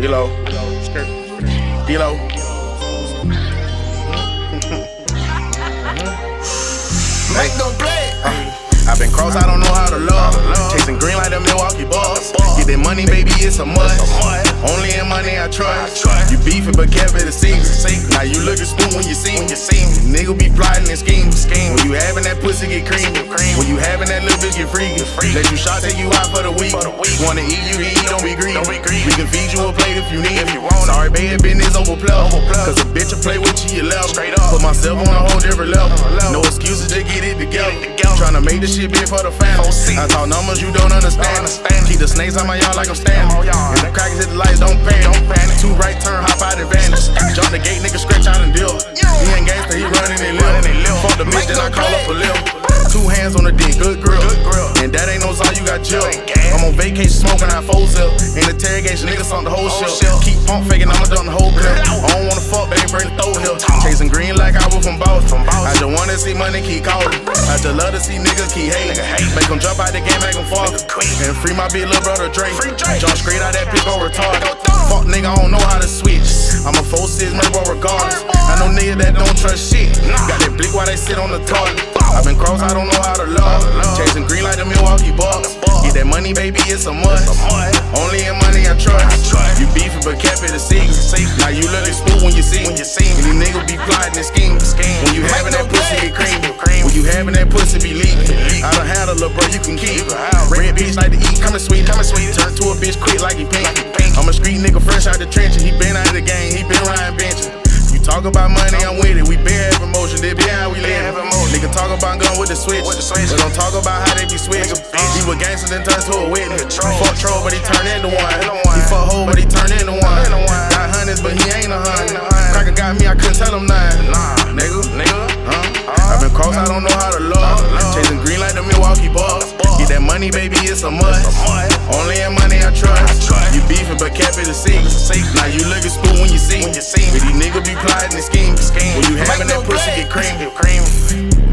D-Lo. D-Lo. Make them play. I've been crossed, I don't know how to love. Chasing green like the Milwaukee Bucks. Get that money, baby, it's a must. Only in money I trust. You beefing, but kept it a secret. Now you looking smooth when you see me. Nigga be plotting and scheming. When you having that pussy get creamy. When you having that little bitch get freaky. Let you shot, take you out for the week. Wanna eat, you eat, don't be greedy. We can feed you a plate if you need. Sorry, babe, business overplay. Cause a bitch will play with you, you left. Put myself on a whole different level. No excuses, just get it together. Tryna make this shit big for the family. I talk numbers, you don't understand. Keep the snakes on my yard like I'm standing. If the crackers hit the lights, don't panic. Two right turn, hop out advantage. Jump the gate, nigga scratch out and deal. He ain't gangsta, he running and live. Fuck the bitch, then I call up a lil. 2 hands on the dick, good grill. And that ain't no song, you got chill. I'm on vacation smoking out 4-zip. In interrogation, niggas on the whole shit. Keep pump faking, I'ma done the whole clip. I don't wanna fuck, they ain't bring the throat here. Chasing green like I was from Boston. I just wanna see money keep calling. I just love to see niggas keep hating. Make them jump out the game, make them fall. And free my big little brother Drake. Jump straight out that pick on retarded. Fuck nigga, I don't know how to switch. I'm a 4-6 member regardless. I know niggas that don't trust shit. Got that blick while they sit on the toilet. I've been crossed, I don't know how to love. Chasing green like the Milwaukee Bucks. Get that money, baby, it's a must. Only in money I trust. You beefing, but kept it a secret. Now you looking smooth when you see me. And these niggas be plotting and scheming. When you having that pussy get creamy. When you having that pussy be leaking. I done had a little bro, you can keep. Red bitch like to eat, coming sweet. Turn to a bitch quick like he pink. I'm a street nigga fresh out the trenches. He been out of the game, he been riding benches. You talk about money, I'm with it. We been having motion, they be how we live. Nigga talk about gun with the switch. But don't talk about how they be switching. He was gangster, then turned to a witness. Fuck troll, but he turned into one. He fuck hoe, but he turned into one. Got hundreds, but he ain't a hundred. Cracker got me, I couldn't tell him nothing. Nigga, I've been crossed, I don't know how to love. Chasing green like the Milwaukee Bucks. Get that money, baby, it's a must. Only in money I trust. You beefing, but kept it a secret. Now you looking smooth when you see me. But these niggas be plotting and scheming. When you having that pussy get creamy.